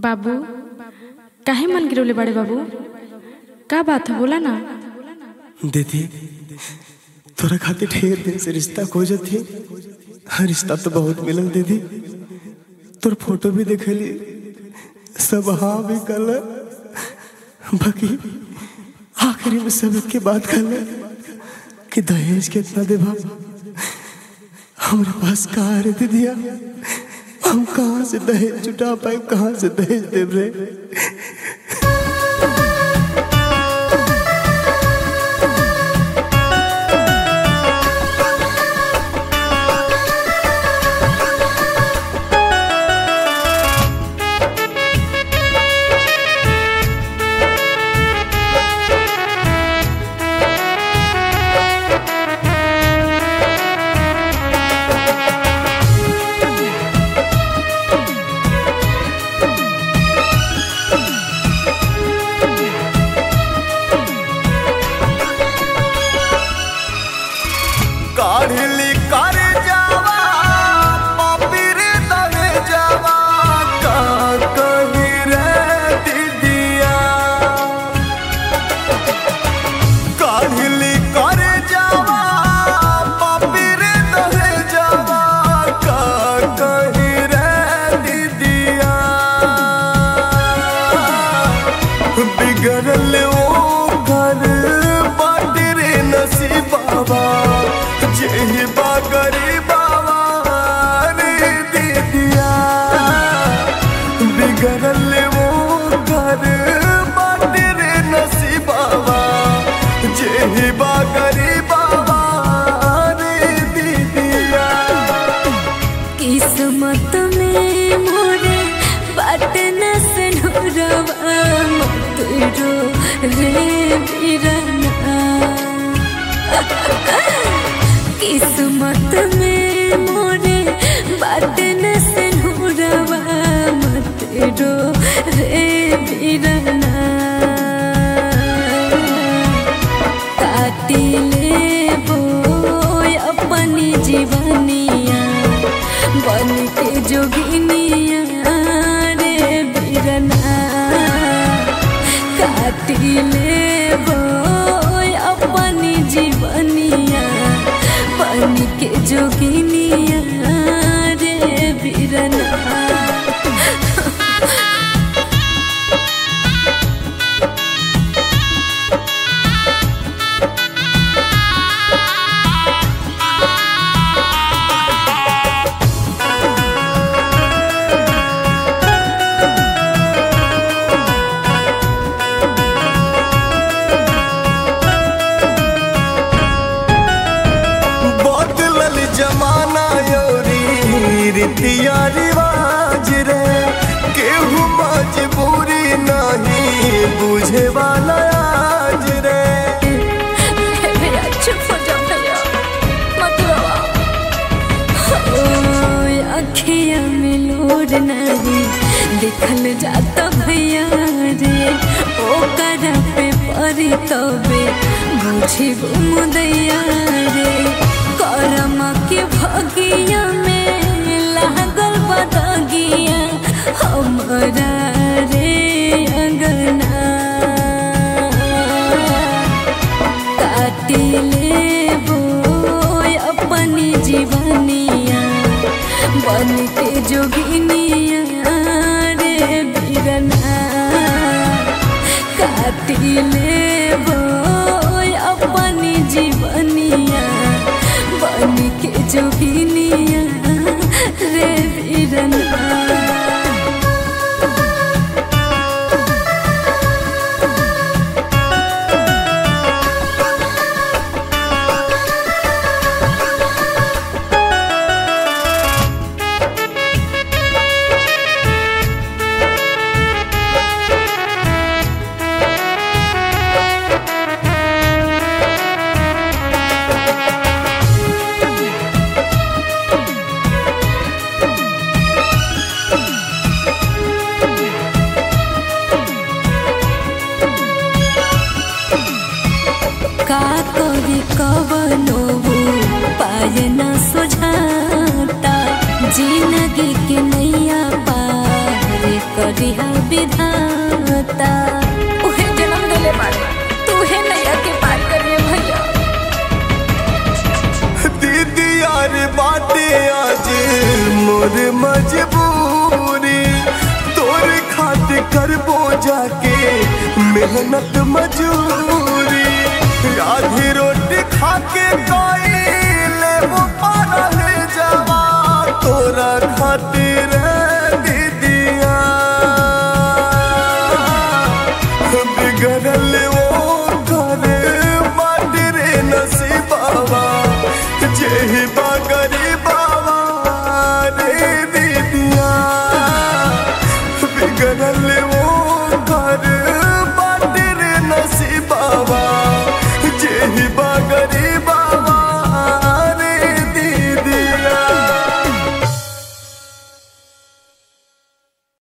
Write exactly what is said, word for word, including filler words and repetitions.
बाबू काहे मन गिरवले बड़े बाबू? का बात है बोला ना। दीदी तोरा खातिर ढेर दिन से रिश्ता खोजत थी। रिश्ता तो बहुत मिलल दीदी। तोर फोटो भी देखली, सब हाँ भी कल, बाकी आखिरी में सब के बात कल कि दहेज कितना देबा। हमारे पास कहाँ रे दीदिया, हम कहाँ से दहेज जुटा पाए, कहाँ से दहेज देव रे। काढ़ली कर जावा पपीर दहे जावा का कही रे दीदिया। काढ़ली कर जावा पपीर दहे जावा का कही रे दीदिया। बिगड़ल वो घर बाटे रे नसीबावा, जेही बा गरीबावा रे दीदिया। बिगड़ल वो घर बाटे रे नसीबावा, जेही बा गरीबावा रे दीदिया। किस्मत में मोरे बाट न सनोरवा मत रो रे बिरना। किस्मत में मोरे बाट न सनोरवा मत रो रे बिरना। काटी लेबो अपनी जीवनिया बन के जोगिनिया रे बिरना। काटी लेबो अपनी जीवनिया बन के जोगिनिया रे बिरना। जमाना योरी रीतिया रिवाज रे, केहू मजबूरी नहीं बुझे वाला आज रे। भैया चुप हो जाओ भैया, मत रोओ। अखिया में लोर नहीं देखल जाता भैया रे। ओकरा पे परी तबे बुझी मुदैया रे। करम के भगिया में लागल बदगिया हमरा रे अंगना। काटी लेबो अपनी जीवनिया बन के जोगिनिया रे बिरना। काटी लेबो अपनी जीवनिया बन के जोगिनिया रे बिरना। का करी कवनो पाय न सुझाता, जिंदगी के नैया पार जे करिहा विधाता उहे जन्म देले बारे तू है नैया के पार करिए भैया। दीदी यार बाटे आज मोर मजबूरी तोर खातिर करबो जाके मेहनत मजूरी आधी रोटी खाके कोई लेबो पारल जावा तोरा खातिर दीदिया बिगड़ल वो घर माटी रे नसीबावा जेही बागरी बाबा रे दीदिया बिगड़ल वो घर माटी रे नसीबावा जेही